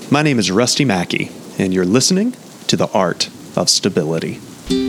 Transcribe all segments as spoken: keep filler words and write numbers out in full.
My name is Rusty Mackey, and you're listening to The Art of Stability.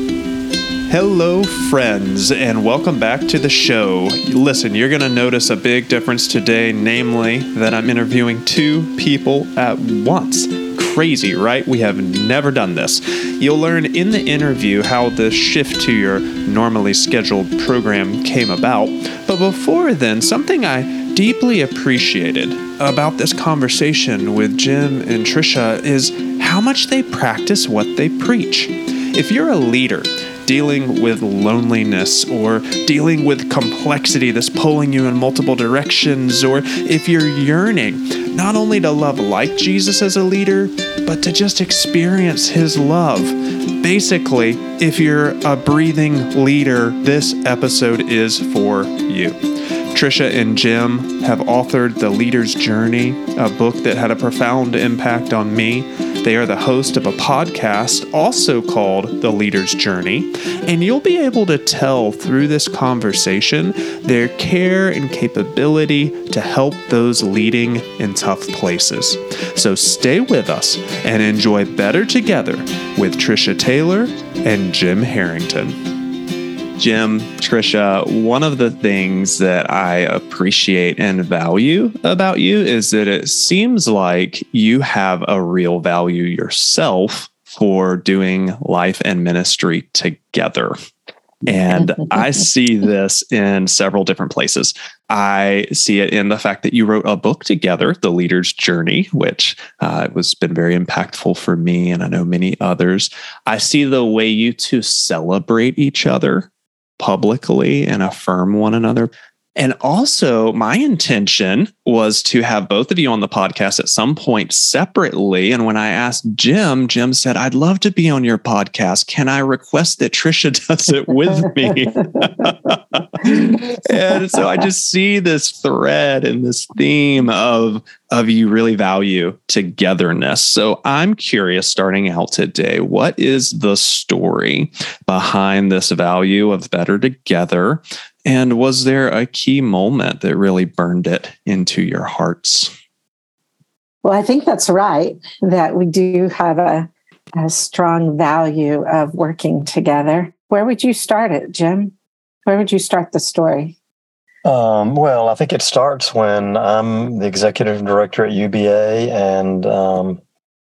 Hello, friends, and welcome back to the show. Listen, you're going to notice a big difference today, namely that I'm interviewing two people at once. Crazy, right? We have never done this. You'll learn in the interview how the shift to your normally scheduled program came about. But before then, something I deeply appreciated about this conversation with Jim and Trisha is how much they practice what they preach. If you're a leader dealing with loneliness or dealing with complexity that's pulling you in multiple directions, or if you're yearning not only to love like Jesus as a leader, but to just experience his love. Basically, if you're a breathing leader, this episode is for you. Trisha and Jim have authored The Leader's Journey, a book that had a profound impact on me. They are the host of a podcast also called The Leader's Journey, and you'll be able to tell through this conversation their care and capability to help those leading in tough places. So stay with us and enjoy Better Together with Trisha Taylor and Jim Harrington. Jim, Trisha, one of the things that I appreciate and value about you is that it seems like you have a real value yourself for doing life and ministry together. And I see this in several different places. I see it in the fact that you wrote a book together, The Leader's Journey, which uh, was been very impactful for me, and I know many others. I see the way you two celebrate each other publicly and affirm one another. And also, my intention was to have both of you on the podcast at some point separately. And when I asked Jim, Jim said, I'd love to be on your podcast. Can I request that Trisha does it with me? And so I just see this thread and this theme of, of you really value togetherness. So I'm curious, starting out today, what is the story behind this value of better together? And was there a key moment that really burned it into your hearts? Well, I think that's right, that we do have a, a strong value of working together. Where would you start it, Jim? Where would you start the story? Um, well, I think it starts when I'm the executive director at U B A, and um,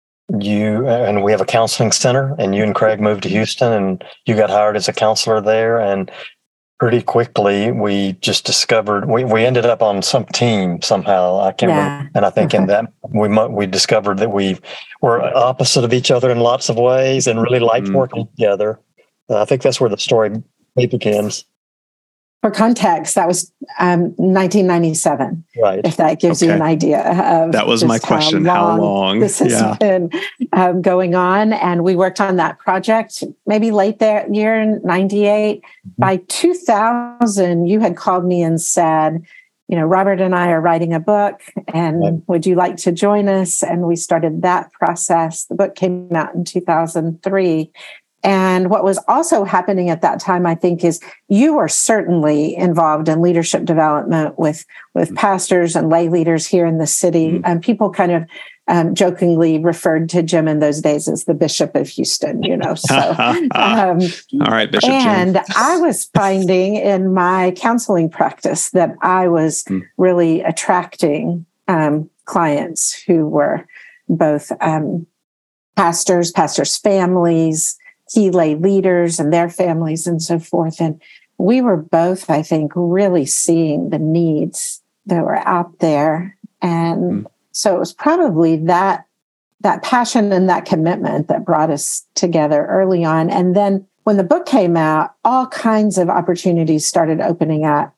you and we have a counseling center, and you and Craig moved to Houston, and you got hired as a counselor there, and pretty quickly, we just discovered we, we ended up on some team somehow. I can't yeah. remember, and I think in that we we discovered that we were opposite of each other in lots of ways, and really liked mm-hmm. working together. Uh, I think that's where the story begins. For context, that was um, nineteen ninety-seven. Right. If that gives okay. you an idea of that was my question. How long, how long? this has yeah. been um, going on, and we worked on that project maybe late that year in ninety-eight. Mm-hmm. By two thousand, you had called me and said, "You know, Robert and I are writing a book, and right. would you like to join us?" And we started that process. The book came out in two thousand three. And what was also happening at that time, I think, is you were certainly involved in leadership development with, with pastors and lay leaders here in the city. Mm-hmm. And people kind of um, jokingly referred to Jim in those days as the Bishop of Houston, you know. So, um, all right, Bishop And Jim. I was finding in my counseling practice that I was mm. really attracting um, clients who were both um, pastors, pastors' families, key lay leaders and their families and so forth. And we were both, I think, really seeing the needs that were out there. And mm. so it was probably that, that passion and that commitment that brought us together early on. And then when the book came out, all kinds of opportunities started opening up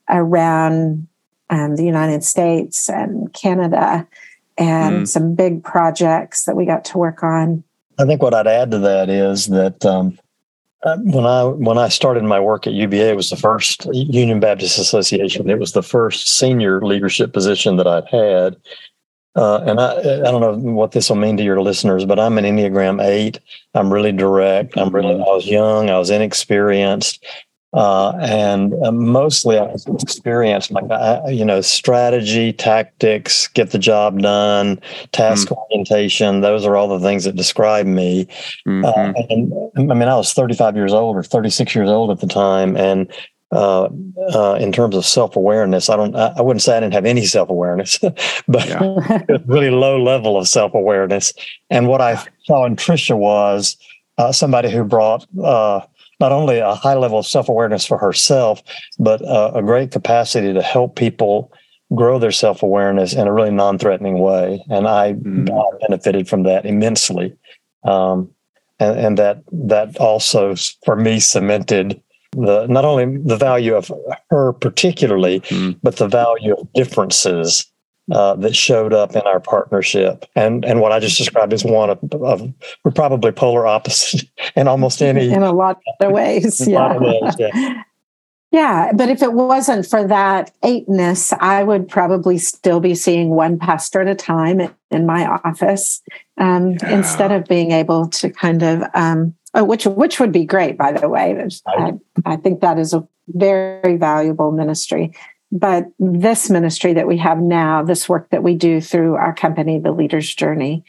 around um, the United States and Canada, and mm. some big projects that we got to work on. I think what I'd add to that is that um, when I when I started my work at U B A, it was the first Union Baptist Association. It was the first senior leadership position that I'd had. Uh, and I I don't know what this will mean to your listeners, but I'm an Enneagram eight. I'm really direct. I'm really I was young. I was inexperienced. Uh, and uh, mostly I was experienced like, uh, you know, strategy, tactics, get the job done, task mm. orientation. Those are all the things that describe me. Mm-hmm. Uh, and I mean, I was thirty-five years old or thirty-six years old at the time. And uh, uh, in terms of self-awareness, I don't, I, I wouldn't say I didn't have any self-awareness, but yeah. really low level of self-awareness. And what I saw in Tricia was uh, somebody who brought, uh, not only a high level of self-awareness for herself, but uh, a great capacity to help people grow their self-awareness in a really non-threatening way. And I, mm. I benefited from that immensely. Um, and, and that that also, for me, cemented the not only the value of her particularly, mm. but the value of differences Uh, that showed up in our partnership. And and what I just described is one of, of we're probably polar opposite in almost any... In a lot of ways, in yeah. A lot of ways, yeah. Yeah, but if it wasn't for that eightness, I would probably still be seeing one pastor at a time in my office um, yeah. instead of being able to kind of, um, oh, which which would be great, by the way. I, I think that is a very valuable ministry. But this ministry that we have now, this work that we do through our company, The Leader's Journey,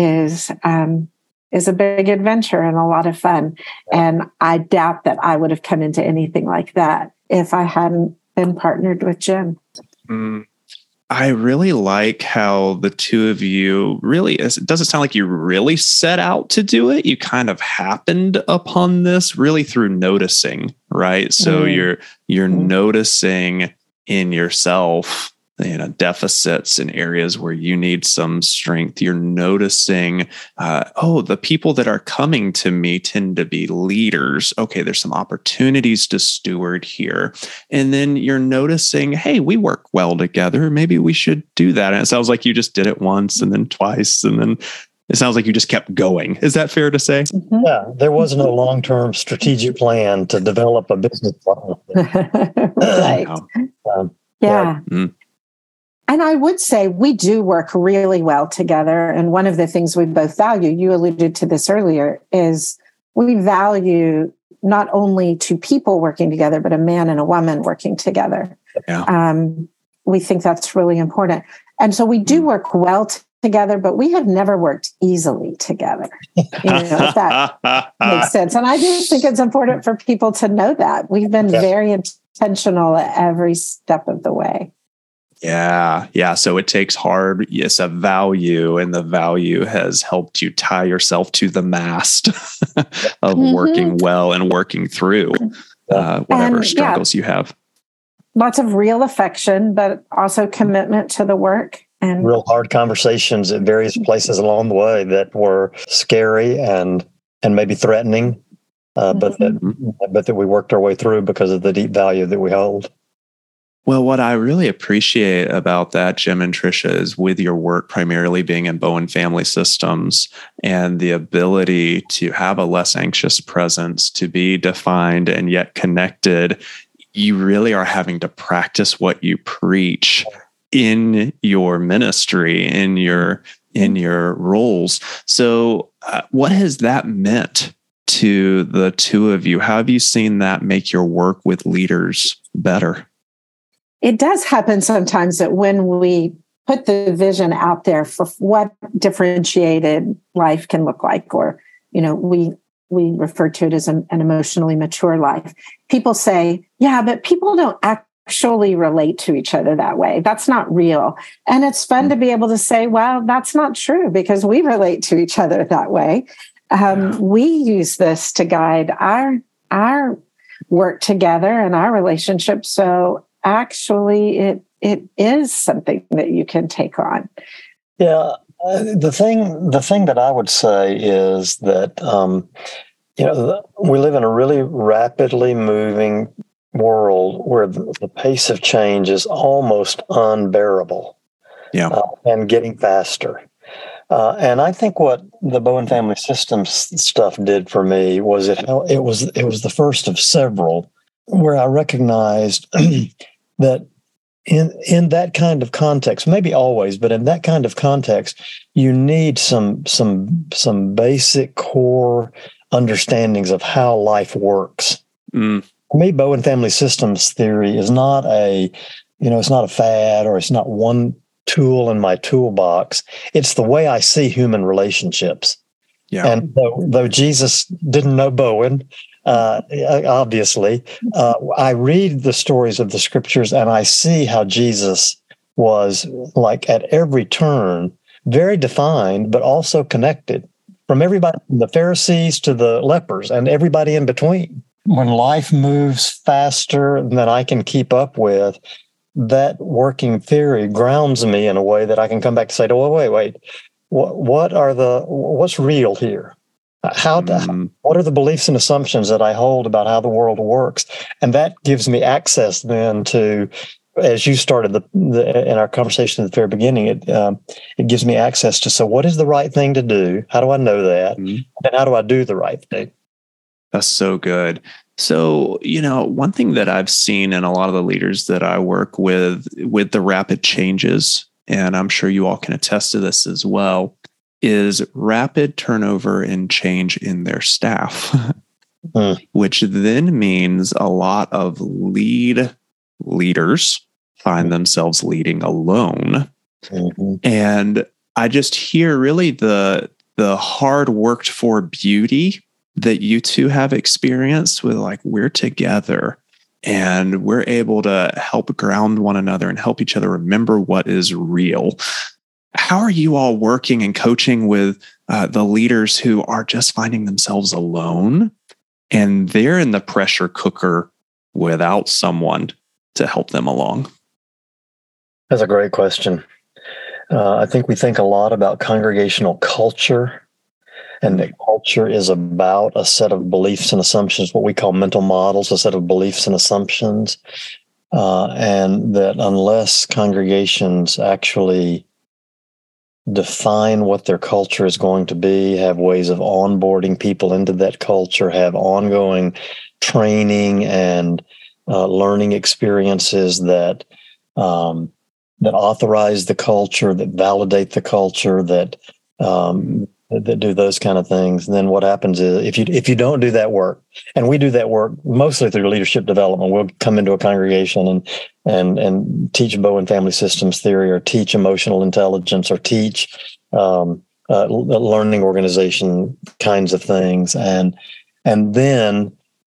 is um, is a big adventure and a lot of fun. And I doubt that I would have come into anything like that if I hadn't been partnered with Jim. Mm. I really like how the two of you really, it doesn't sound like you really set out to do it. You kind of happened upon this really through noticing, right? So mm. you're you're mm. noticing in yourself, you know, deficits in areas where you need some strength. You're noticing, uh, oh, the people that are coming to me tend to be leaders. Okay, there's some opportunities to steward here. And then you're noticing, hey, we work well together. Maybe we should do that. And it sounds like you just did it once and then twice. And then it sounds like you just kept going. Is that fair to say? Mm-hmm. Yeah, there was no long-term strategic plan to develop a business plan. Right. Um, yeah. Mm. And I would say we do work really well together. And one of the things we both value, you alluded to this earlier, is we value not only two people working together, but a man and a woman working together. Yeah. Um, we think that's really important. And so we do work well t- together, but we have never worked easily together. You know, if that makes sense. And I do think it's important for people to know that. We've been yeah. very intentional at every step of the way. Yeah. Yeah. So it takes hard. Yes, a value, and the value has helped you tie yourself to the mast of mm-hmm. working well and working through uh, whatever and, struggles yeah, you have. Lots of real affection, but also commitment to the work. And real hard conversations at various places along the way that were scary and and maybe threatening, uh, mm-hmm. but that but that we worked our way through because of the deep value that we hold. Well, what I really appreciate about that, Jim and Tricia, is with your work primarily being in Bowen Family Systems and the ability to have a less anxious presence, to be defined and yet connected, you really are having to practice what you preach in your ministry, in your in your roles. So uh, what has that meant to the two of you? How have you seen that make your work with leaders better? It does happen sometimes that when we put the vision out there for what differentiated life can look like, or, you know, we we refer to it as an, an emotionally mature life, people say, yeah, but people don't actually relate to each other that way. That's not real. And it's fun to be able to say, well, that's not true, because we relate to each other that way. Um, yeah. We use this to guide our our work together and our relationship. So actually, it it is something that you can take on. Yeah, uh, the thing the thing that I would say is that um, you know we live in a really rapidly moving world where the, the pace of change is almost unbearable. Yeah, uh, and getting faster. Uh, and I think what the Bowen Family Systems stuff did for me was it it was it was the first of several where I recognized that in in that kind of context, maybe always, but in that kind of context, you need some some some basic core understandings of how life works. Mm. For me, Bowen family systems theory is not a, you know, it's not a fad, or it's not one tool in my toolbox. It's the way I see human relationships. Yeah. And though, though Jesus didn't know Bowen, uh, obviously, uh, I read the stories of the scriptures and I see how Jesus was, like, at every turn, very defined, but also connected, from everybody, from the Pharisees to the lepers and everybody in between. When life moves faster than I can keep up with, that working theory grounds me in a way that I can come back to say, oh, wait, wait, what, what are the, what's real here? How, mm. What are the beliefs and assumptions that I hold about how the world works? And that gives me access then to, as you started the, the in our conversation at the very beginning, it um, it gives me access to, so what is the right thing to do? How do I know that? Mm. And how do I do the right thing? That's so good. So, you know, one thing that I've seen in a lot of the leaders that I work with, with the rapid changes, and I'm sure you all can attest to this as well, is rapid turnover and change in their staff, mm. which then means a lot of lead leaders find themselves leading alone. Mm-hmm. And I just hear really the, the hard worked for beauty that you two have experienced with, like, we're together and we're able to help ground one another and help each other remember what is real. How are you all working and coaching with uh, the leaders who are just finding themselves alone and they're in the pressure cooker without someone to help them along? That's a great question. Uh, I think we think a lot about congregational culture, and that culture is about a set of beliefs and assumptions, what we call mental models, a set of beliefs and assumptions, uh, and that unless congregations actually define what their culture is going to be, have ways of onboarding people into that culture, have ongoing training and uh, learning experiences that um, that authorize the culture, that validate the culture, that um, that do those kind of things. And then what happens is, if you if you don't do that work, and we do that work mostly through leadership development, we'll come into a congregation and and and teach Bowen family systems theory, or teach emotional intelligence, or teach um, uh, learning organization kinds of things, and and then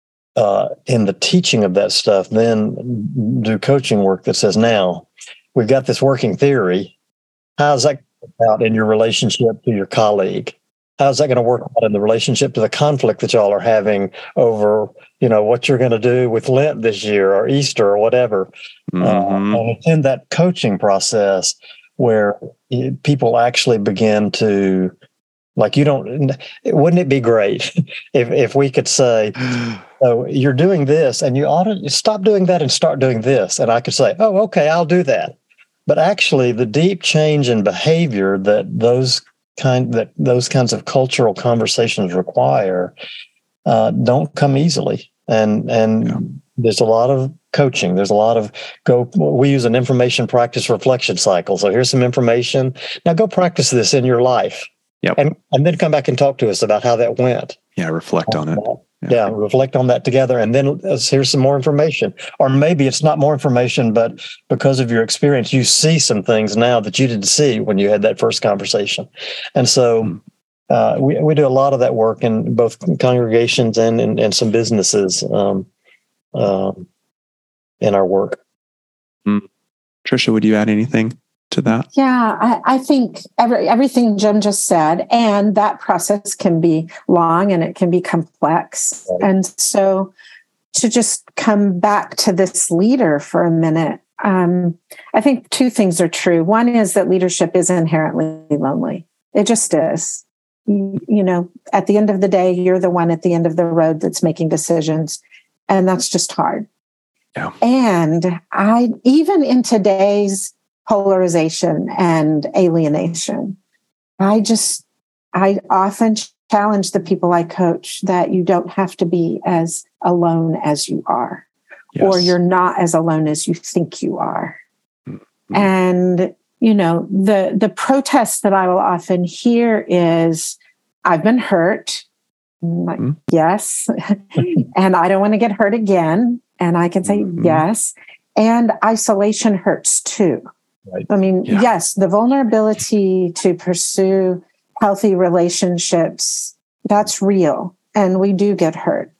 uh, in the teaching of that stuff, then do coaching work that says, now we've got this working theory. How's that out in your relationship to your colleague? How's that going to work out in the relationship to the conflict that y'all are having over, you know, what you're going to do with Lent this year or Easter or whatever? Mm-hmm. Uh, and it's in that coaching process where people actually begin to, like, you don't, wouldn't it be great if, if we could say, oh, you're doing this and you ought to stop doing that and start doing this. And I could say, oh, okay, I'll do that. But actually, the deep change in behavior that those kind that those kinds of cultural conversations require uh, don't come easily, and and yeah. There's a lot of coaching. There's a lot of go. We use an information practice reflection cycle. So here's some information. Now go practice this in your life, yep. and and then come back and talk to us about how that went. Yeah, reflect on it. Yeah. yeah, reflect on that together. And then here's some more information. Or maybe it's not more information, but because of your experience, you see some things now that you didn't see when you had that first conversation. And so mm. uh, we, we do a lot of that work in both congregations and in and some businesses um, um, in our work. Mm. Tricia, would you add anything to that? Yeah, I, I think every, everything Jim just said, and that process can be long and it can be complex. Right. And so to just come back to this leader for a minute, um, I think two things are true. One is that leadership is inherently lonely. It just is. You, you know, at the end of the day, you're the one at the end of the road that's making decisions, and that's just hard. Yeah. And I, even in today's polarization and alienation, I just, I often challenge the people I coach that you don't have to be as alone as you are, yes. or you're not as alone as you think you are. Mm-hmm. And, you know, the, the protest that I will often hear is, I've been hurt I'm like, mm-hmm. yes. And I don't want to get hurt again. And I can say mm-hmm. yes. And isolation hurts too. Right. I mean, yeah. yes, the vulnerability to pursue healthy relationships, that's real. And we do get hurt.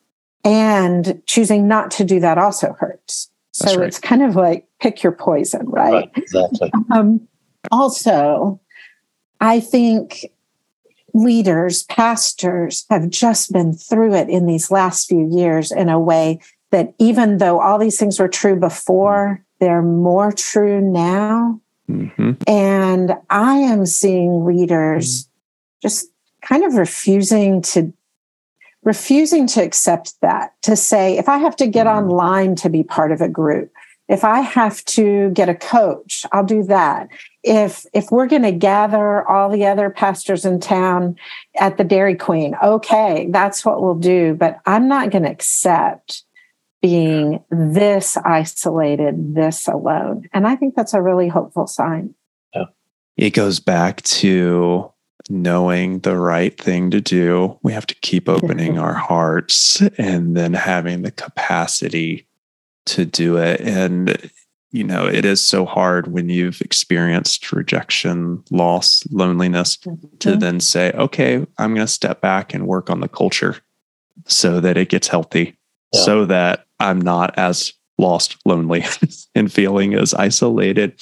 And choosing not to do that also hurts. So That's right. It's kind of like pick your poison, right? Right, exactly. Um, also, I think leaders, pastors have just been through it in these last few years in a way that even though all these things were true before, they're more true now. Mm-hmm. And I am seeing leaders just kind of refusing to refusing to accept that, to say, if I have to get mm-hmm. online to be part of a group, if I have to get a coach, I'll do that. If if we're going to gather all the other pastors in town at the Dairy Queen, okay, that's what we'll do. But I'm not going to accept being this isolated, this alone. And I think that's a really hopeful sign. Yeah. It goes back to knowing the right thing to do. We have to keep opening our hearts and then having the capacity to do it. And, you know, it is so hard when you've experienced rejection, loss, loneliness, mm-hmm. to then say, okay, I'm going to step back and work on the culture so that it gets healthy, yeah. so that I'm not as lost, lonely, and feeling as isolated.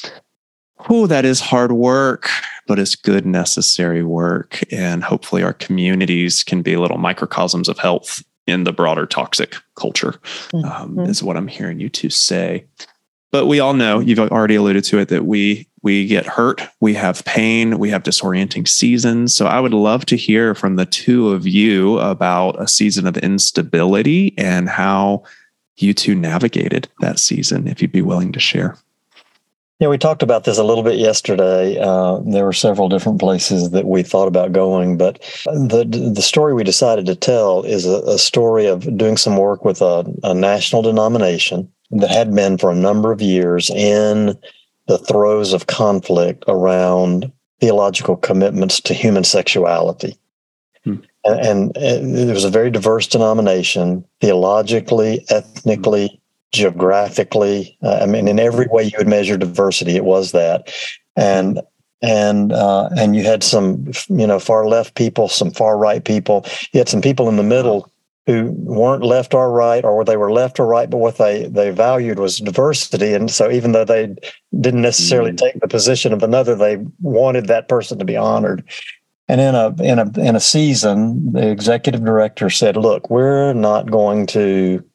Oh, that is hard work, but it's good, necessary work. And hopefully our communities can be little microcosms of health in the broader toxic culture, um, mm-hmm. is what I'm hearing you two say. But we all know, you've already alluded to it, that we we get hurt, we have pain, we have disorienting seasons. So I would love to hear from the two of you about a season of instability and how you two navigated that season, if you'd be willing to share. Yeah, we talked about this a little bit yesterday. Uh, there were several different places that we thought about going, but the the story we decided to tell is a, a story of doing some work with a, a national denomination that had been for a number of years in the throes of conflict around theological commitments to human sexuality. Hmm. And, and it was a very diverse denomination, theologically, ethnically, geographically. uh, I mean, in every way you would measure diversity, it was that. And and uh, and you had some, you know, far left people, some far right people. You had some people in the middle who weren't left or right, or they were left or right, but what they they valued was diversity. And so even though they didn't necessarily mm. take the position of another, they wanted that person to be honored. And in a in a in a season, the executive director said, "Look, we're not going to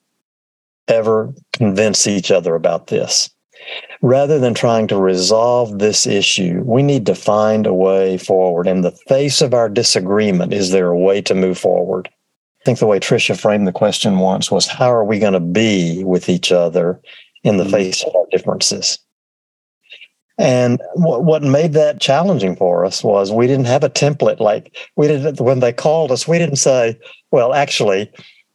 ever convince each other about this. Rather than trying to resolve this issue, we need to find a way forward. In the face of our disagreement, is there a way to move forward?" I think the way Tricia framed the question once was, how are we going to be with each other in the mm-hmm. face of our differences? And what, what made that challenging for us was we didn't have a template. Like we didn't, when they called us, we didn't say, well, actually,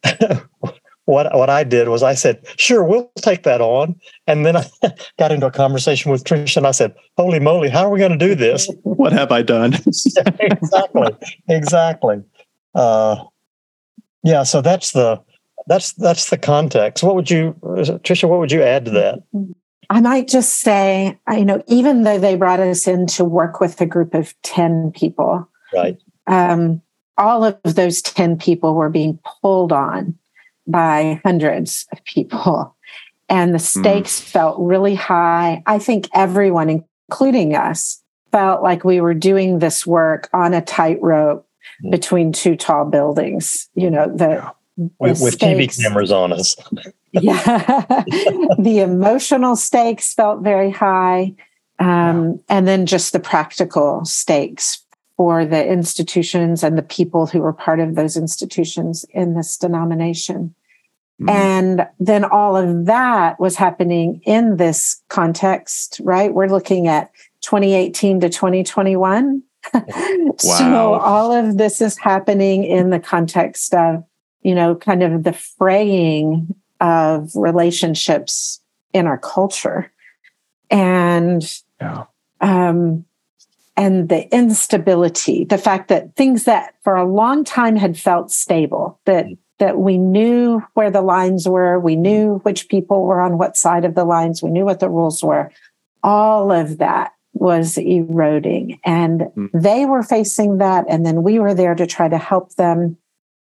What what I did was I said, sure, we'll take that on. And then I got into a conversation with Tricia and I said, holy moly, how are we going to do this? What have I done? Yeah, exactly. Exactly. Uh, yeah, so that's the that's that's the context. What would you, Tricia, what would you add to that? I might just say, you know, even though they brought us in to work with a group of ten people, right? Um, all of those ten people were being pulled on by hundreds of people. And the stakes mm. felt really high. I think everyone, including us, felt like we were doing this work on a tightrope mm. between two tall buildings. You know, the, the with, with T V cameras on us. Yeah. The emotional stakes felt very high. Um, wow. And then just the practical stakes for the institutions and the people who were part of those institutions in this denomination. Mm-hmm. And then all of that was happening in this context, right? We're looking at twenty eighteen to twenty twenty-one. Wow. So all of this is happening in the context of, you know, kind of the fraying of relationships in our culture. And, yeah. um, and the instability, the fact that things that for a long time had felt stable, that that we knew where the lines were, we knew which people were on what side of the lines, we knew what the rules were, all of that was eroding. And mm. they were facing that, and then we were there to try to help them.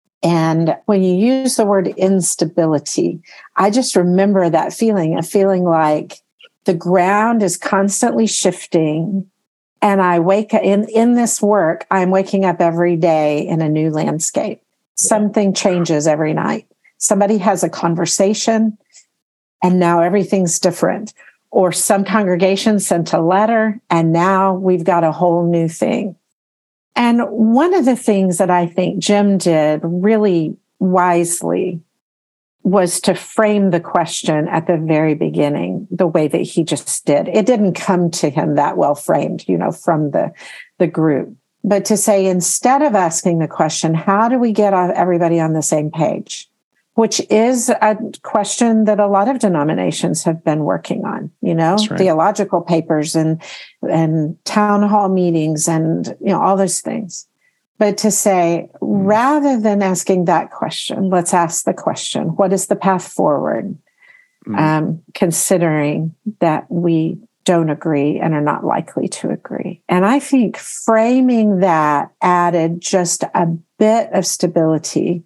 And when you use the word instability, I just remember that feeling, a feeling like the ground is constantly shifting. And I wake up in, in this work, I'm waking up every day in a new landscape. Something changes every night. Somebody has a conversation and now everything's different. Or some congregation sent a letter and now we've got a whole new thing. And one of the things that I think Jim did really wisely was to frame the question at the very beginning, the way that he just did. It didn't come to him that well framed, you know, from the, the group. But to say, instead of asking the question, how do we get everybody on the same page? Which is a question that a lot of denominations have been working on, you know, right. Theological papers and, and town hall meetings and, you know, all those things. But to say, mm. rather than asking that question, let's ask the question, what is the path forward? Mm. Um, considering that we don't agree and are not likely to agree. And I think framing that added just a bit of stability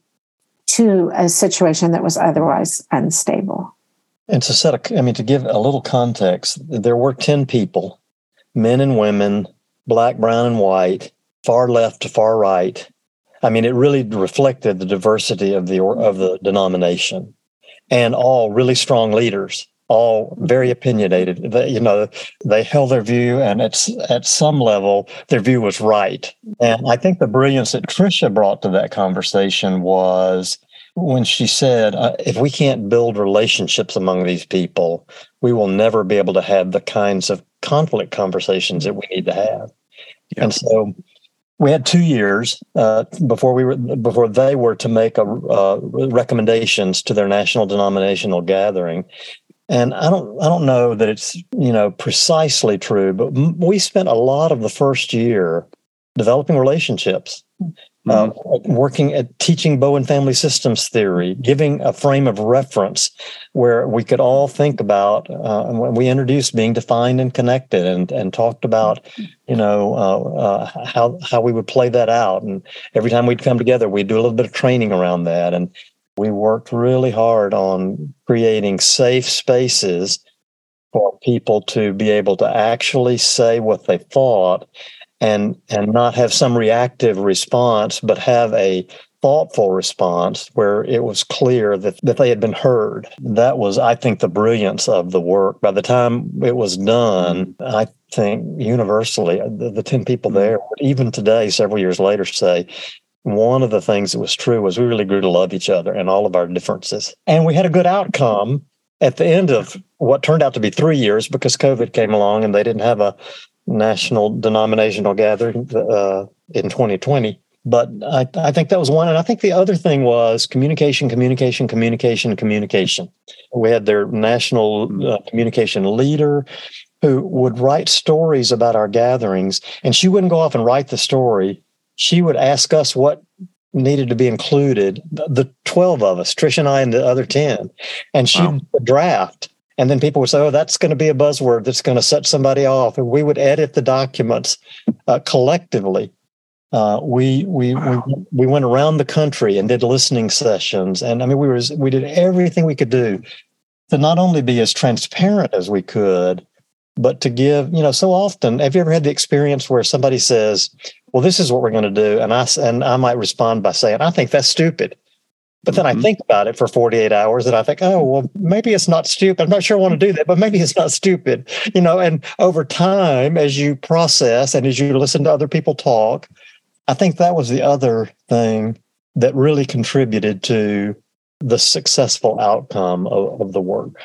to a situation that was otherwise unstable. And to set a, I mean, to give a little context, there were ten people, men and women, black, brown, and white, far left to far right. I mean, it really reflected the diversity of the of the denomination, and all really strong leaders, all very opinionated. They, you know, they held their view, and it's at some level, their view was right. And I think the brilliance that Tricia brought to that conversation was when she said, uh, if we can't build relationships among these people, we will never be able to have the kinds of conflict conversations that we need to have. Yeah. And so we had two years uh, before we were before they were to make a, uh, recommendations to their national denominational gathering. And I don't I don't know that it's, you know, precisely true, but m- we spent a lot of the first year developing relationships, mm-hmm. uh, working at teaching Bowen family systems theory, giving a frame of reference where we could all think about, uh, when we introduced being defined and connected, and, and talked about, you know, uh, uh, how, how we would play that out. And every time we'd come together, we'd do a little bit of training around that. And we worked really hard on creating safe spaces for people to be able to actually say what they thought, and and not have some reactive response, but have a thoughtful response where it was clear that, that they had been heard. That was, I think, the brilliance of the work. By the time it was done, I think universally, the, the ten people there, even today, several years later, say, one of the things that was true was we really grew to love each other and all of our differences. And we had a good outcome at the end of what turned out to be three years because COVID came along and they didn't have a national denominational gathering uh, in twenty twenty. But I, I think that was one. And I think the other thing was communication, communication, communication, communication. We had their national uh, communication leader who would write stories about our gatherings, and she wouldn't go off and write the story. She would ask us what needed to be included, the twelve of us, Trish and I and the other ten, and she'd wow. draft. And then people would say, oh, that's going to be a buzzword that's going to set somebody off. And we would edit the documents uh, collectively. Uh, we we, wow. we we went around the country and did listening sessions. And I mean, we were we did everything we could do to not only be as transparent as we could, but to give, you know, so often, have you ever had the experience where somebody says, well, this is what we're going to do. And I, and I might respond by saying, I think that's stupid. But then mm-hmm. I think about it for forty-eight hours and I think, oh, well, maybe it's not stupid. I'm not sure I want to do that, but maybe it's not stupid. You know, and over time, as you process and as you listen to other people talk, I think that was the other thing that really contributed to the successful outcome of, of the work.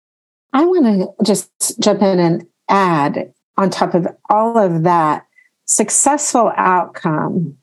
I want to just jump in and add on top of all of that, successful outcome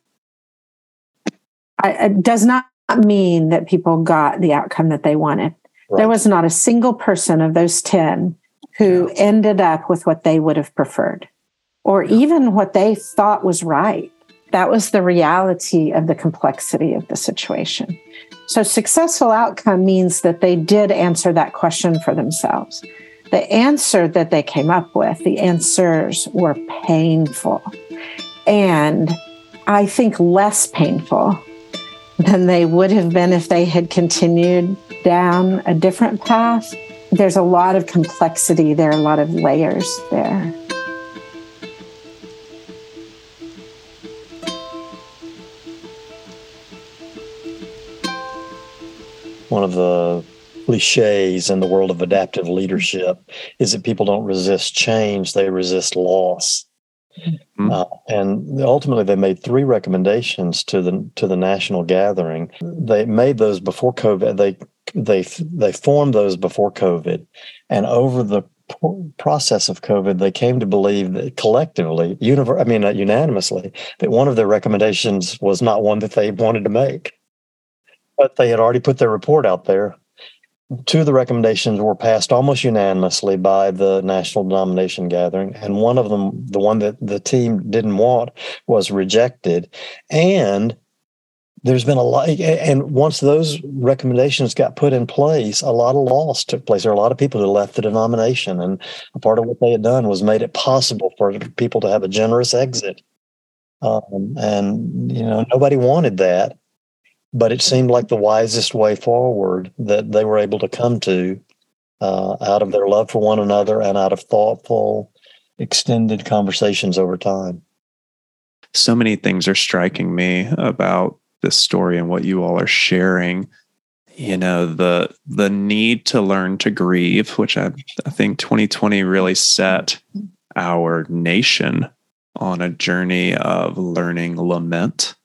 I, it does not mean that people got the outcome that they wanted. Right. There was not a single person of those ten who yeah. ended up with what they would have preferred. or even what they thought was right. That was the reality of the complexity of the situation. So successful outcome means that they did answer that question for themselves. The answer that they came up with, the answers were painful. And I think less painful than they would have been if they had continued down a different path. There's a lot of complexity there, a lot of layers there. One of the cliches in the world of adaptive leadership is that people don't resist change, they resist loss. Mm-hmm. Uh, and ultimately, they made three recommendations to the to the national gathering. They made those before COVID. They they they formed those before COVID, and over the process of COVID, they came to believe that collectively, univer- I mean, not unanimously, that one of their recommendations was not one that they wanted to make. But they had already put their report out there. Two of the recommendations were passed almost unanimously by the national nomination gathering, and one of them, the one that the team didn't want, was rejected. And there's been a lot, and once those recommendations got put in place, a lot of loss took place. There are a lot of people who left the denomination, and a part of what they had done was made it possible for people to have a generous exit. Um, and, you know, nobody wanted that. But it seemed like the wisest way forward that they were able to come to uh, out of their love for one another and out of thoughtful, extended conversations over time. So many things are striking me about this story and what you all are sharing. You know, the the need to learn to grieve, which I, I think twenty twenty really set our nation on a journey of learning lament.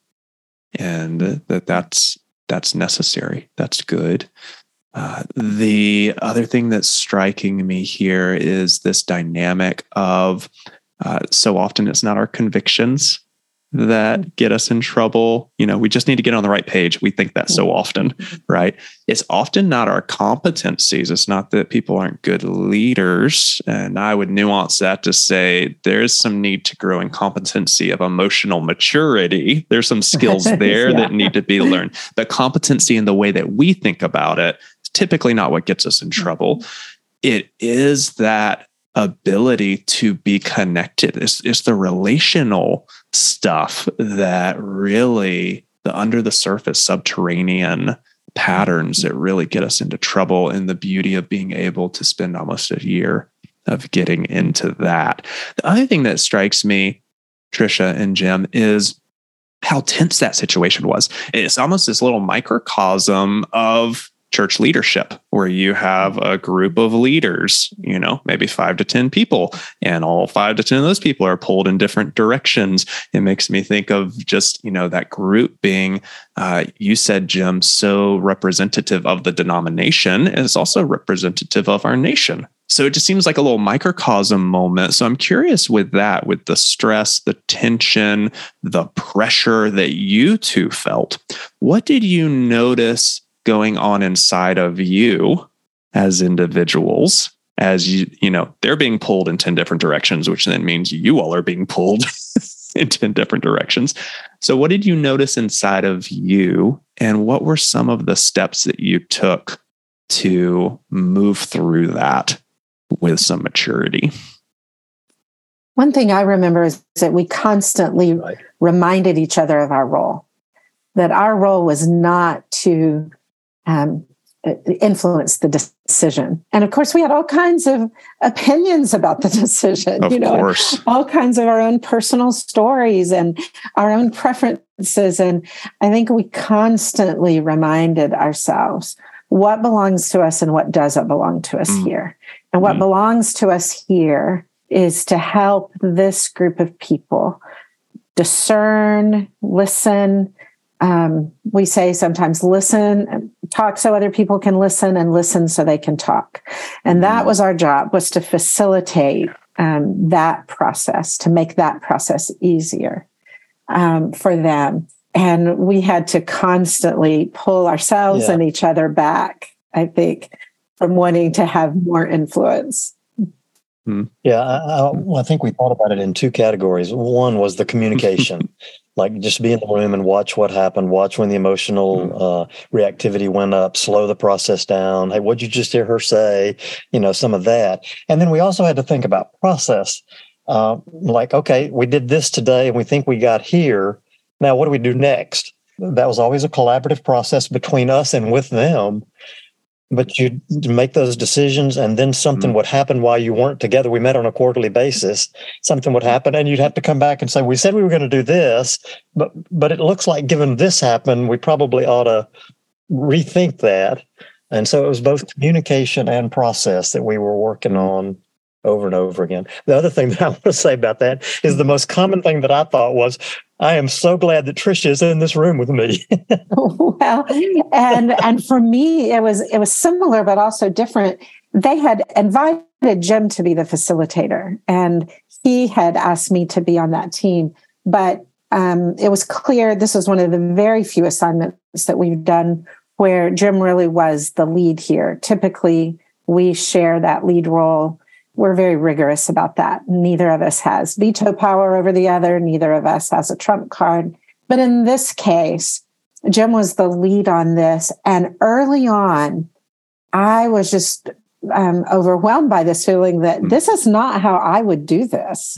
And that that's that's necessary. That's good. Uh, the other thing that's striking me here is this dynamic of uh, so often it's not our convictions that get us in trouble. You know, we just need to get on the right page. We think that so often, right? It's often not our competencies. It's not that people aren't good leaders. And I would nuance that to say there's some need to grow in competency of emotional maturity. There's some skills there yeah. that need to be learned. The competency in the way that we think about it is typically not what gets us in trouble. It is that ability to be connected. It's, it's the relational stuff that really, the under the surface subterranean patterns that really get us into trouble, and the beauty of being able to spend almost a year of getting into that. The other thing that strikes me, Tricia and Jim, is how tense that situation was. It's almost this little microcosm of church leadership, where you have a group of leaders, you know, maybe five to ten people, and all five to ten of those people are pulled in different directions. It makes me think of just, you know, that group being, uh, you said, Jim, so representative of the denomination, and it's also representative of our nation. So it just seems like a little microcosm moment. So I'm curious with that, with the stress, the tension, the pressure that you two felt, what did you notice going on inside of you as individuals, as you, you know, they're being pulled in ten different directions, which then means you all are being pulled in ten different directions. So what did you notice inside of you, and what were some of the steps that you took to move through that with some maturity? One thing I remember is that we constantly right. reminded each other of our role, that our role was not to Um, influence the decision. And of course, we had all kinds of opinions about the decision, of you know, course. all kinds of our own personal stories and our own preferences. And I think we constantly reminded ourselves what belongs to us and what doesn't belong to us mm. here. And what mm. belongs to us here is to help this group of people discern, listen. Um, we say sometimes listen, talk so other people can listen, and listen so they can talk. And that was our job, was to facilitate um, that process, to make that process easier um, for them. And we had to constantly pull ourselves yeah. and each other back, I think, from wanting to have more influence. Hmm. Yeah, I, I, well, I think we thought about it in two categories. One was the communication, like just be in the room and watch what happened, watch when the emotional uh, reactivity went up, slow the process down. Hey, what'd you just hear her say? You know, some of that. And then we also had to think about process. Uh, like, okay, we did this today and we think we got here. Now, what do we do next? That was always a collaborative process between us and with them. But you make those decisions, and then something mm-hmm. would happen while you weren't together. We met on a quarterly basis. Something would happen, and you'd have to come back and say, we said we were going to do this, but but it looks like given this happened, we probably ought to rethink that. And so it was both communication and process that we were working on over and over again. The other thing that I want to say about that is the most common thing that I thought was, I am so glad that Tricia is in this room with me. Well, and and for me, it was it was similar, but also different. They had invited Jim to be the facilitator, and he had asked me to be on that team. But um, it was clear this was one of the very few assignments that we've done where Jim really was the lead here. Typically, we share that lead role. We're very rigorous about that. Neither of us has veto power over the other. Neither of us has a trump card. But in this case, Jim was the lead on this. And early on, I was just um, overwhelmed by this feeling that this is not how I would do this.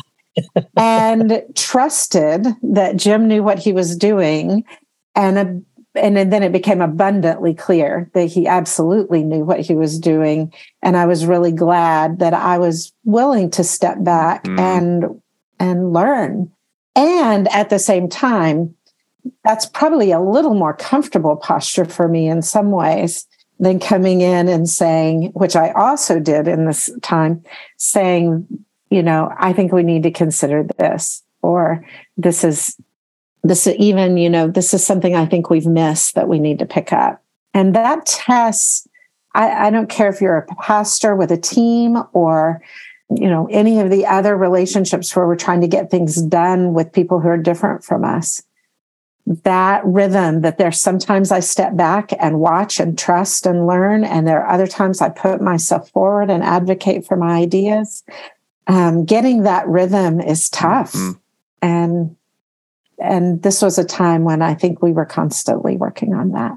And trusted that Jim knew what he was doing. And a And then it became abundantly clear that he absolutely knew what he was doing. And I was really glad that I was willing to step back mm. and and learn. And at the same time, that's probably a little more comfortable posture for me in some ways than coming in and saying, which I also did in this time, saying, you know, I think we need to consider this, or this is This even, you know, this is something I think we've missed that we need to pick up. And that tests, I, I don't care if you're a pastor with a team or, you know, any of the other relationships where we're trying to get things done with people who are different from us. That rhythm that there's sometimes I step back and watch and trust and learn. And there are other times I put myself forward and advocate for my ideas. Um, getting that rhythm is tough. Mm-hmm. And And this was a time when I think we were constantly working on that.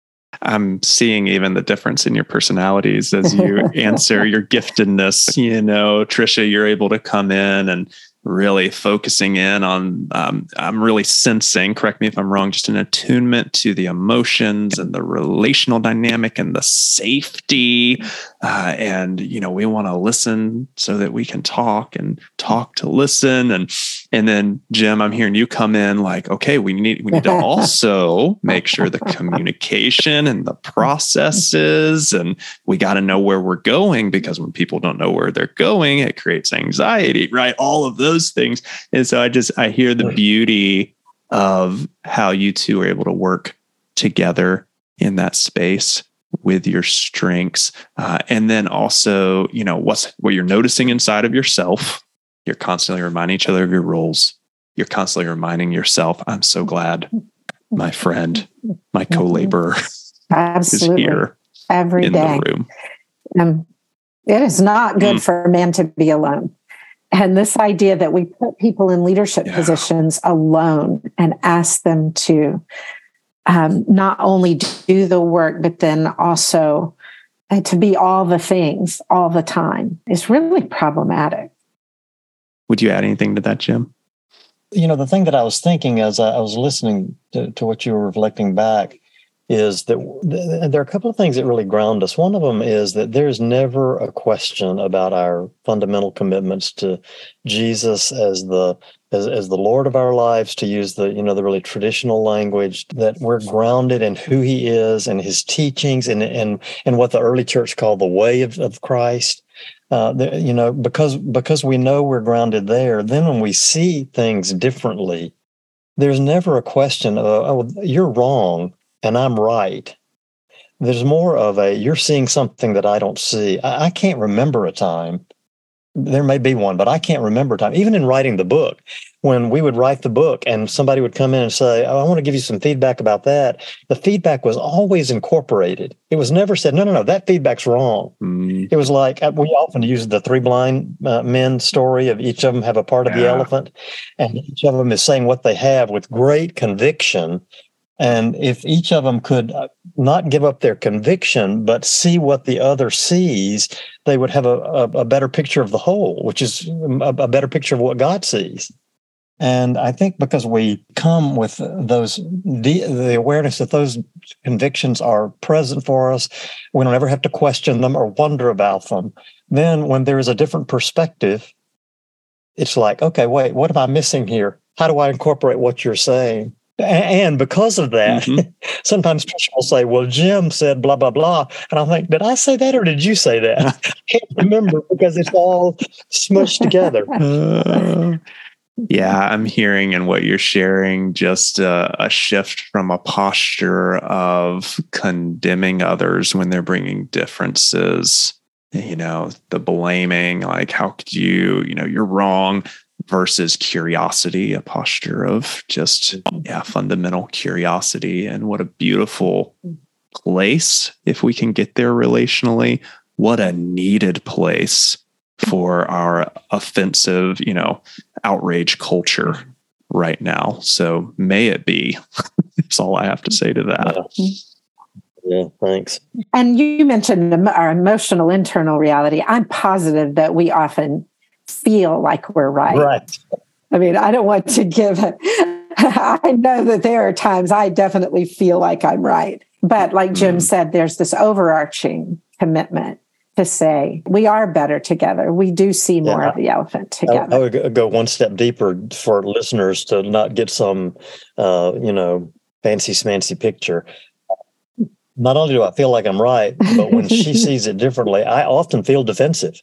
I'm seeing even the difference in your personalities as you answer your giftedness. You know, Tricia, you're able to come in and really focusing in on, um, I'm really sensing, correct me if I'm wrong, just an attunement to the emotions and the relational dynamic and the safety. Uh, and, you know, we want to listen so that we can talk and talk to listen. And, and then Jim, I'm hearing you come in like, okay, we need, we need to also make sure the communication and the processes, and we got to know where we're going, because when people don't know where they're going, it creates anxiety, right? All of those things. And so I just, I hear the beauty of how you two are able to work together in that space with your strengths. Uh, and then also, you know, what's, what you're noticing inside of yourself. You're constantly reminding each other of your roles. You're constantly reminding yourself, I'm so glad my friend, my co-laborer Absolutely. is here every in day. the room. Um, it is not good mm. for a man to be alone. And this idea that we put people in leadership yeah. positions alone and ask them to um, not only do the work, but then also uh, to be all the things all the time is really problematic. Would you add anything to that, Jim? You know, the thing that I was thinking as I was listening to, to what you were reflecting back is that th- there are a couple of things that really ground us. One of them is that there's never a question about our fundamental commitments to Jesus as the as, as the Lord of our lives, to use the, you know, the really traditional language, that we're grounded in who he is and his teachings and and, and what the early church called the way of, of Christ. Uh, the, you know, because because we know we're grounded there, then when we see things differently, there's never a question of, oh, you're wrong and I'm right. There's more of a, you're seeing something that I don't see. I, I can't remember a time. There may be one, but I can't remember a time. Even in writing the book, when we would write the book and somebody would come in and say, oh, I want to give you some feedback about that, the feedback was always incorporated. It was never said, no, no, no, that feedback's wrong. Mm. It was like, we often use the three blind uh, men story of each of them have a part of yeah. the elephant, and each of them is saying what they have with great conviction. And if each of them could not give up their conviction, but see what the other sees, they would have a, a, a better picture of the whole, which is a, a better picture of what God sees. And I think because we come with those, the, the awareness that those convictions are present for us, we don't ever have to question them or wonder about them. Then when there is a different perspective, it's like, okay, wait, what am I missing here? How do I incorporate what you're saying? And because of that, mm-hmm. sometimes people will say, well, Jim said blah, blah, blah. And I'm like, did I say that or did you say that? I can't remember because it's all smushed together. Uh, yeah, I'm hearing in what you're sharing just uh, a shift from a posture of condemning others when they're bringing differences, you know, the blaming, like, how could you, you know, you're wrong, versus curiosity, a posture of just, yeah, fundamental curiosity. And what a beautiful place, if we can get there relationally, what a needed place for our offensive, you know, outrage culture right now. So may it be. That's all I have to say to that. Yeah, yeah, thanks. And you mentioned our emotional internal reality. I'm positive that we often feel like we're right. Right. I mean, I don't want to give it. I know that there are times I definitely feel like I'm right. But like Jim mm. said, there's this overarching commitment to say we are better together. We do see more yeah. of the elephant together. I, I would go one step deeper for listeners to not get some, uh, you know, fancy smancy picture. Not only do I feel like I'm right, but when she sees it differently, I often feel defensive.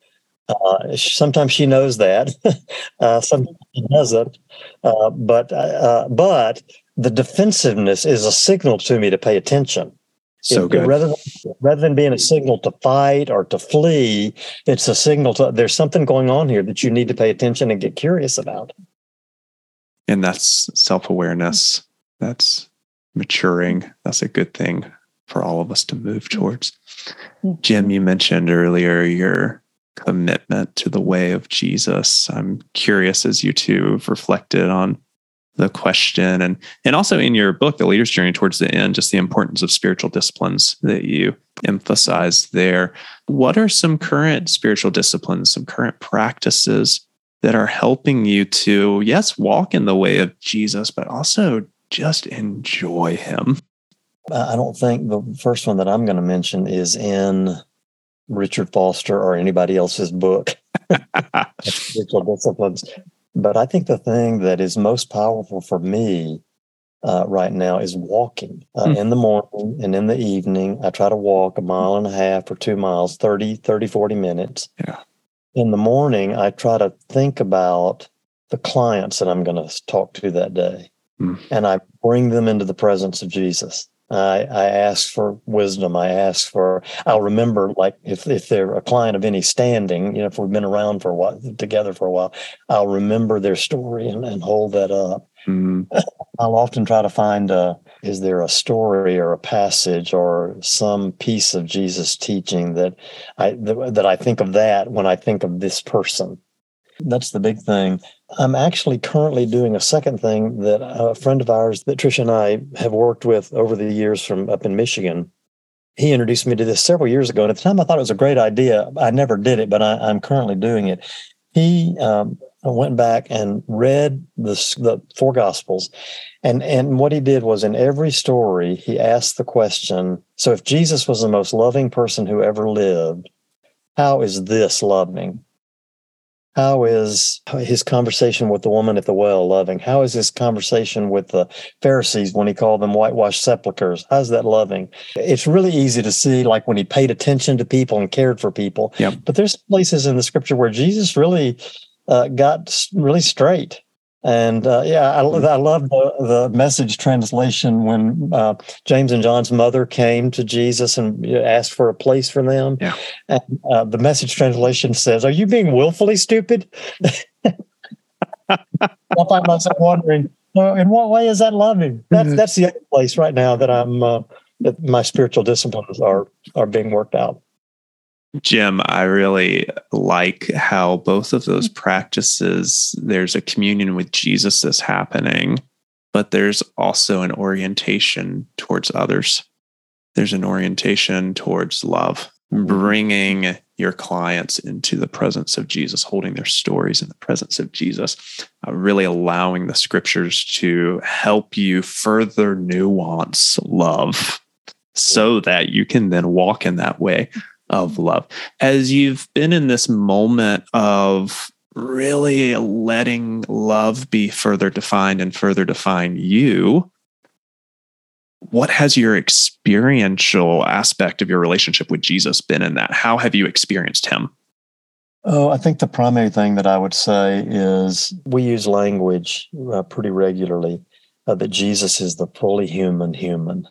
Uh, sometimes she knows that, uh, sometimes she doesn't. Uh, but uh, but the defensiveness is a signal to me to pay attention. So it, good. Rather than, rather than being a signal to fight or to flee, it's a signal to there's something going on here that you need to pay attention and get curious about. And that's self-awareness. That's maturing. That's a good thing for all of us to move towards. Jim, you mentioned earlier your commitment to the way of Jesus. I'm curious as you two have reflected on the question and, and also in your book, The Leader's Journey, towards the end, just the importance of spiritual disciplines that you emphasize there. What are some current spiritual disciplines, some current practices that are helping you to, yes, walk in the way of Jesus, but also just enjoy him? I don't think the first one that I'm going to mention is in Richard Foster or anybody else's book, spiritual disciplines. But I think the thing that is most powerful for me uh, right now is walking uh, mm. in the morning and in the evening. I try to walk a mile and a half or two miles, thirty, thirty, forty minutes. Yeah. In the morning, I try to think about the clients that I'm going to talk to that day. Mm. And I bring them into the presence of Jesus. I, I ask for wisdom. I ask for, I'll remember, like, if, if they're a client of any standing, you know, if we've been around for a while, together for a while, I'll remember their story and, and hold that up. Mm-hmm. I'll often try to find, uh, is there a story or a passage or some piece of Jesus' teaching that I, that, that I think of that when I think of this person. That's the big thing. I'm actually currently doing a second thing that a friend of ours that Tricia and I have worked with over the years from up in Michigan. He introduced me to this several years ago. And at the time I thought it was a great idea. I never did it, but I, I'm currently doing it. He um, went back and read the, the four Gospels. And, and what he did was in every story, he asked the question, so if Jesus was the most loving person who ever lived, how is this loving? How is his conversation with the woman at the well loving? How is his conversation with the Pharisees when he called them whitewashed sepulchres? How's that loving? It's really easy to see, like, when he paid attention to people and cared for people. Yep. But there's places in the scripture where Jesus really uh, got really straight. And uh, yeah, I, I love the, the Message translation when uh, James and John's mother came to Jesus and asked for a place for them. Yeah. And uh, the Message translation says, "Are you being willfully stupid?" I find myself wondering, well, in what way is that loving? That's that's the other place right now that I'm uh, that my spiritual disciplines are are being worked out. Jim, I really like how both of those practices, there's a communion with Jesus that's happening, but there's also an orientation towards others. There's an orientation towards love, bringing your clients into the presence of Jesus, holding their stories in the presence of Jesus, uh, really allowing the scriptures to help you further nuance love so that you can then walk in that way of love. As you've been in this moment of really letting love be further defined and further define you, what has your experiential aspect of your relationship with Jesus been in that? How have you experienced him? Oh, I think the primary thing that I would say is we use language uh, pretty regularly uh, that Jesus is the fully human human.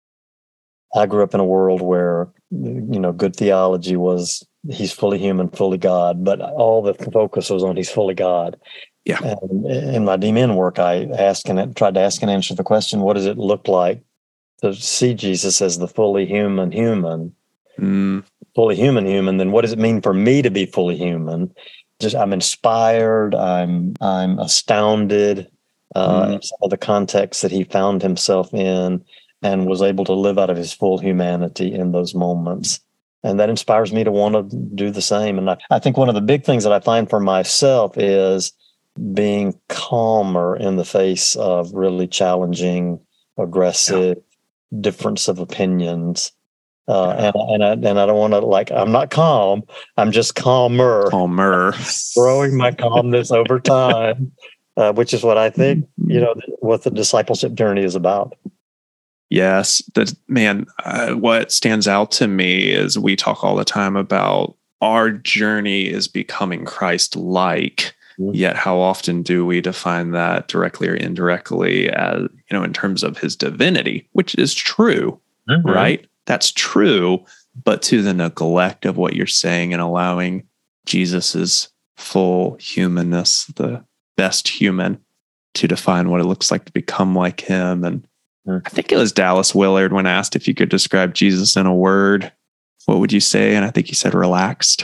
I grew up in a world where, you know, good theology was he's fully human, fully God, but all the focus was on he's fully God. Yeah. And in my D Min work, I asked and tried to ask and answer the question, what does it look like to see Jesus as the fully human human? Mm. Fully human human, then what does it mean for me to be fully human? Just I'm inspired, I'm I'm astounded uh, mm. in some of the context that he found himself in, and was able to live out of his full humanity in those moments. And that inspires me to want to do the same. And I, I think one of the big things that I find for myself is being calmer in the face of really challenging, aggressive, yeah. difference of opinions. Uh, yeah. and, and, I, and I don't want to, like, I'm not calm. I'm just calmer. Calmer. Growing my calmness over time, uh, which is what I think, you know, what the discipleship journey is about. Yes, that man, uh, what stands out to me is we talk all the time about our journey is becoming Christ-like, mm-hmm. yet how often do we define that directly or indirectly as, you know, in terms of his divinity, which is true, mm-hmm. right? That's true, but to the neglect of what you're saying and allowing Jesus's full humanness, the best human, to define what it looks like to become like him. And I think it was Dallas Willard when asked if you could describe Jesus in a word, what would you say? And I think he said relaxed.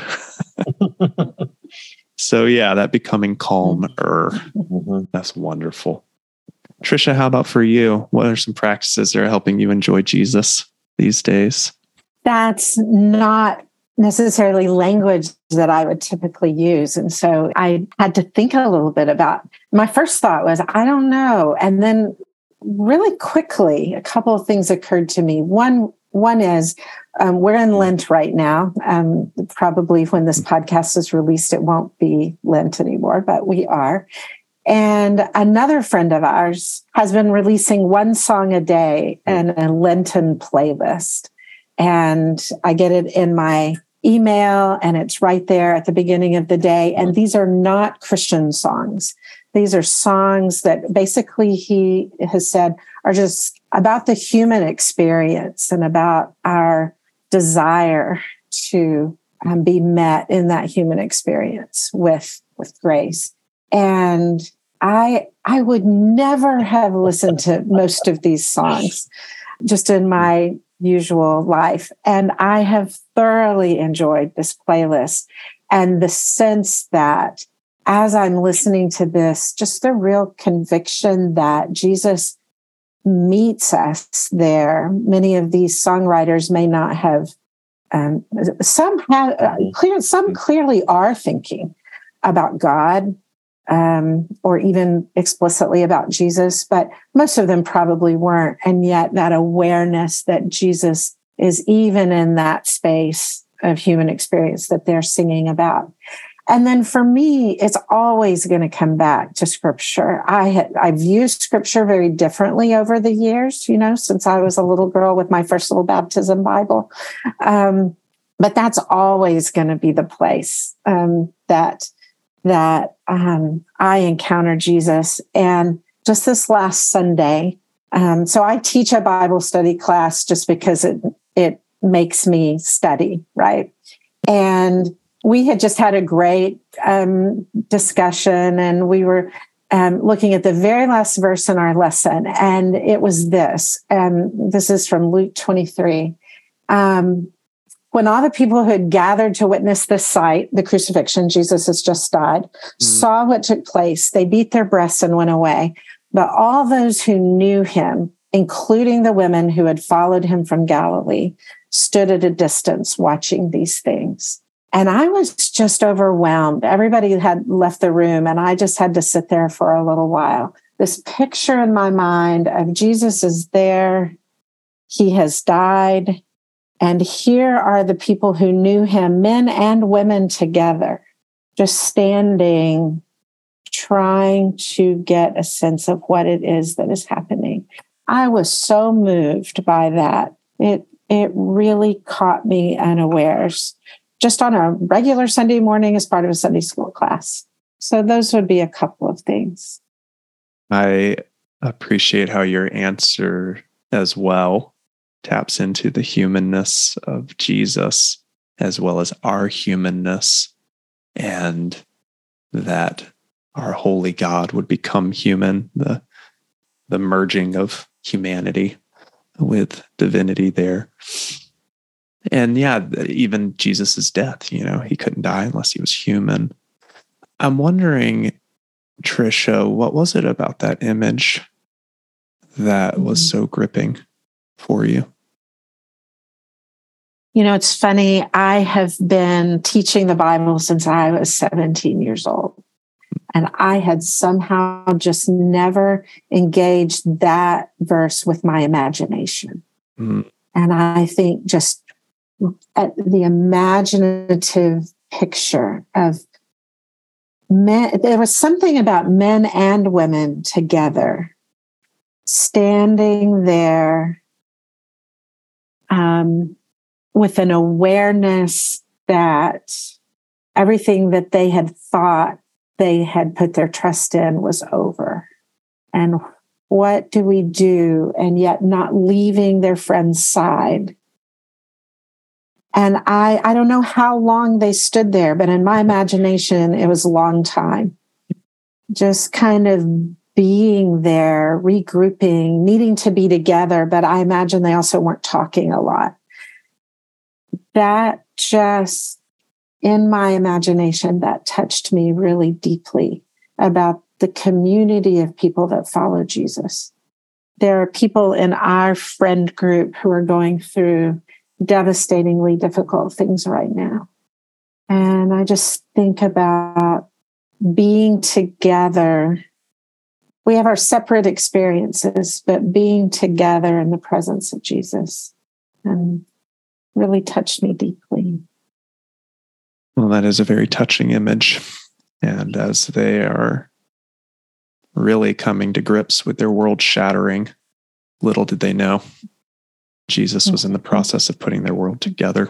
So yeah, that becoming calmer. Mm-hmm. That's wonderful. Tricia, how about for you? What are some practices that are helping you enjoy Jesus these days? That's not necessarily language that I would typically use. And so I had to think a little bit about, my first thought was, I don't know. And then really quickly, a couple of things occurred to me. One, one is um, we're in Lent right now. Um, probably when this podcast is released, it won't be Lent anymore, but we are. And another friend of ours has been releasing one song a day and a Lenten playlist. And I get it in my email, and it's right there at the beginning of the day. And these are not Christian songs. These are songs that basically he has said are just about the human experience and about our desire to um, be met in that human experience with, with grace. And I I would never have listened to most of these songs just in my usual life. And I have thoroughly enjoyed this playlist and the sense that as I'm listening to this, just the real conviction that Jesus meets us there. Many of these songwriters may not have, um, some have, uh, clear, some clearly are thinking about God, um, or even explicitly about Jesus, but most of them probably weren't. And yet that awareness that Jesus is even in that space of human experience that they're singing about. And then for me, it's always going to come back to scripture. I had, I've used scripture very differently over the years, you know, since I was a little girl with my first little baptism Bible. Um, but that's always going to be the place um, that that um, I encounter Jesus. And just this last Sunday, um, so I teach a Bible study class just because it it makes me study, right? And we had just had a great um, discussion, and we were um, looking at the very last verse in our lesson, and it was this, and this is from Luke twenty-three. Um, when all the people who had gathered to witness this sight, the crucifixion, Jesus has just died, mm-hmm. saw what took place, they beat their breasts and went away. But all those who knew him, including the women who had followed him from Galilee, stood at a distance watching these things. And I was just overwhelmed. Everybody had left the room, and I just had to sit there for a little while. This picture in my mind of Jesus is there. He has died. And here are the people who knew him, men and women together, just standing, trying to get a sense of what it is that is happening. I was so moved by that. It it really caught me unawares, just on a regular Sunday morning as part of a Sunday school class. So those would be a couple of things. I appreciate how your answer as well taps into the humanness of Jesus as well as our humanness, and that our holy God would become human, the the merging of humanity with divinity there. And yeah, even Jesus's death, you know, he couldn't die unless he was human. I'm wondering, Tricia, what was it about that image that was so gripping for you? You know, it's funny. I have been teaching the Bible since I was seventeen years old. And I had somehow just never engaged that verse with my imagination. Mm. And I think just at the imaginative picture of men, there was something about men and women together, standing there um, with an awareness that everything that they had thought they had put their trust in was over. And what do we do? And yet not leaving their friend's side. And I, I don't know how long they stood there, but in my imagination, it was a long time. Just kind of being there, regrouping, needing to be together, but I imagine they also weren't talking a lot. That just, in my imagination, that touched me really deeply about the community of people that follow Jesus. There are people in our friend group who are going through devastatingly difficult things right now. And I just think about being together. We have our separate experiences, but being together in the presence of Jesus and really touched me deeply. Well, that is a very touching image. And as they are really coming to grips with their world shattering, little did they know Jesus was in the process of putting their world together.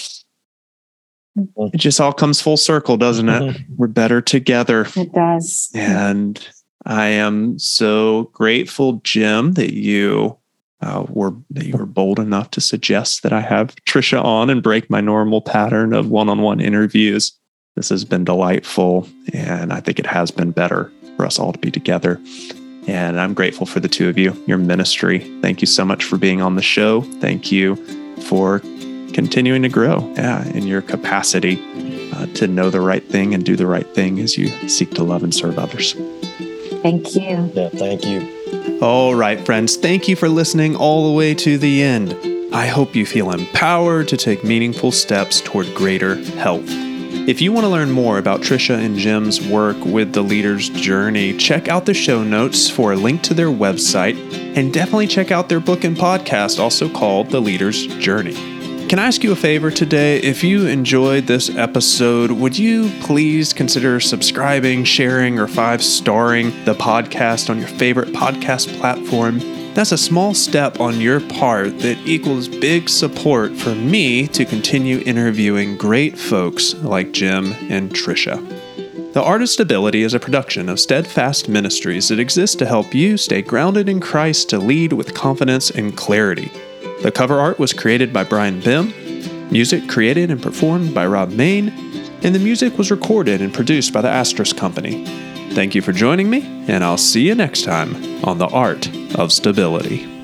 It just all comes full circle, doesn't it? We're better together. It does. And I am so grateful, Jim, that you uh, were that you were bold enough to suggest that I have Tricia on and break my normal pattern of one-on-one interviews. This has been delightful, and I think it has been better for us all to be together. And I'm grateful for the two of you, your ministry. Thank you so much for being on the show. Thank you for continuing to grow yeah, in your capacity uh, to know the right thing and do the right thing as you seek to love and serve others. Thank you. Yeah, thank you. All right, friends, thank you for listening all the way to the end. I hope you feel empowered to take meaningful steps toward greater health. If you want to learn more about Tricia and Jim's work with the Leader's Journey, check out the show notes for a link to their website, and definitely check out their book and podcast, also called The Leader's Journey. Can I ask you a favor today? If you enjoyed this episode, would you please consider subscribing, sharing, or five-starring the podcast on your favorite podcast platform? That's a small step on your part that equals big support for me to continue interviewing great folks like Jim and Tricia. The Art of Stability is a production of Steadfast Ministries that exists to help you stay grounded in Christ to lead with confidence and clarity. The cover art was created by Brian Bim, music created and performed by Rob Main, and the music was recorded and produced by the Astros Company. Thank you for joining me, and I'll see you next time on The Art of Stability.